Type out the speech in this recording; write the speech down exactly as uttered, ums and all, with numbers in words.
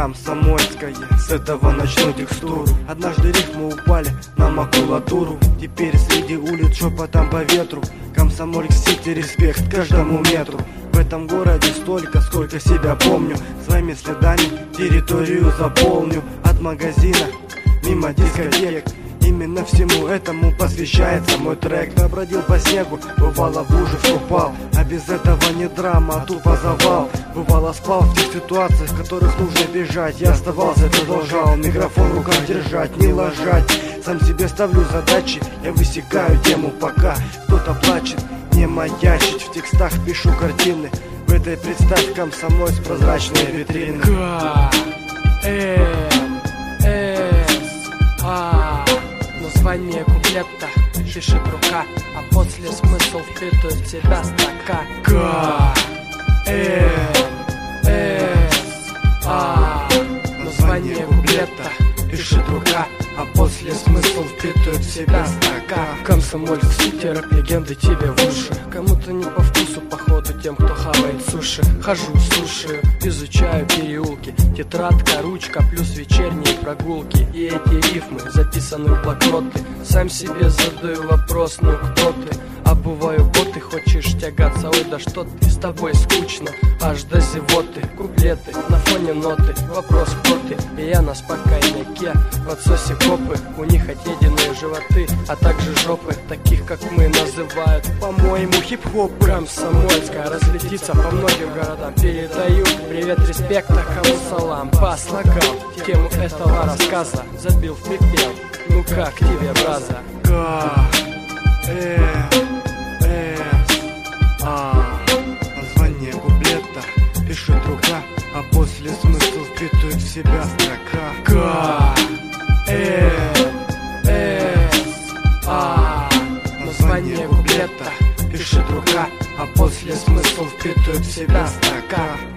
Комсомольская, с этого начну текстуру. Однажды рифмы упали на макулатуру. Теперь среди улиц шепотом по ветру. Комсомольск-Сити, респект каждому метру. В этом городе столько, сколько себя помню. Своими следами территорию заполню. От магазина мимо дискотек. Именно всему этому посвящается мой трек. Я бродил по снегу, бывало в лужи вступал. А без этого не драма, а тупо завал. Бывало спал в тех ситуациях, в которых нужно бежать. Я оставался, продолжал микрофон в руках держать, не ложать. Сам себе ставлю задачи, я высекаю тему, пока кто-то плачет. Не маячить, в текстах пишу картины. В этой представь Комсомольск, прозрачные витрины. К, М, С, А. Название куплета пишет рука, а после смысл впитывает в себя строка. К, М, С, А. Название куплета пишет рука, а после смысл впитывает в себя строка. Комсомольск-Сити, рэп-легенды тебе в уши. Кому-то не по вкусу, походу, тем, кто хавает суши. Хожу, слушаю, изучаю переулки. Тетрадка, ручка, плюс вечерние прогулки. И эти рифмы записаны в блокноты. Сам себе задаю вопрос, ну кто ты? Обуваю боты, хочешь тягаться, ой, да что ты, с тобой скучно, аж до зевоты. Куплеты, на фоне ноты, вопрос кто ты? И я на спокойняке, в отсосе копы. У них отъеденные животы, а также жопы. Таких, как мы, называют, по-моему, хип-хоп. Комсомольская разлетится по многим городам. Передаю привет, респекта, кому салам. По слогам, тему этого рассказа забил в припев. Ну как тебе, браза? К, Э, С, А. Название куплета пишет рука, а после смысл впитывает в себя строка. К, М, С, А. Название куплета пишет рука, а после смысл впитывает в себя строка.